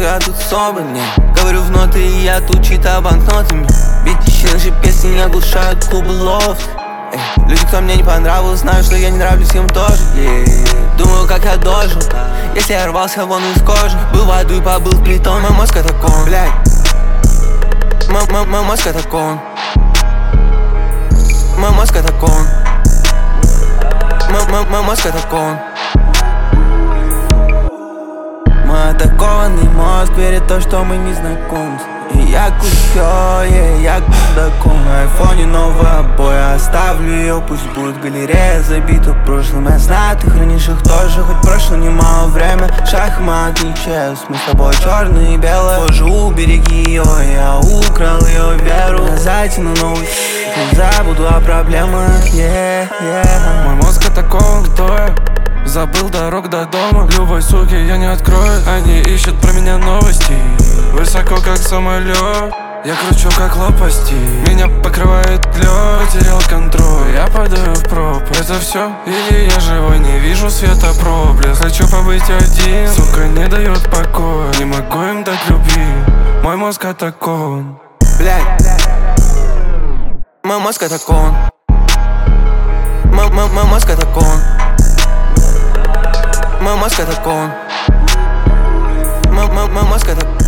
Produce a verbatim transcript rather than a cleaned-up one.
я тут собранный. Говорю в ноты, и я тут читаю банкнотами. Битищи наши песни не оглушают клубы лофт. Эй, люди, кто мне не понравился, знают, что я не нравлюсь им тоже. yeah. Думаю, как я должен, если я рвался вон из кожи. Был в аду и побыл в притон. Мой мозг это кон, блядь. Мой мозг это кон. Мой мозг это кон. Мой мозг это кон. Мой атакованный мозг верит в то, что мы не знакомы. И я кусё, yeah, я кудаком. На айфоне новые обои, оставлю ее, пусть будет галерея забита прошлым. Я знаю, ты хранишь их тоже, хоть прошло немало время. Шахмат, не честно, мы с тобой черное и белое. Позже убереги ее, я украл ее веру. Зайти на новый, забуду о проблемах, yeah, yeah. Мой мозг атакован, кто я? Забыл дорог до дома. Любой суки я не открою. Они ищут про меня новости. Высоко как самолет, я кручу как лопасти. Меня покрывает лед, потерял контроль. Я падаю в пропасть. Это все или я живой? Не вижу света проблеск. Хочу побыть один, сука не дает покоя. Не могу им дать любви, мой мозг атакован. Блядь. Мой мозг атакован. Мой мозг атакован. Мой мозг атакован. Мой мозг атакован.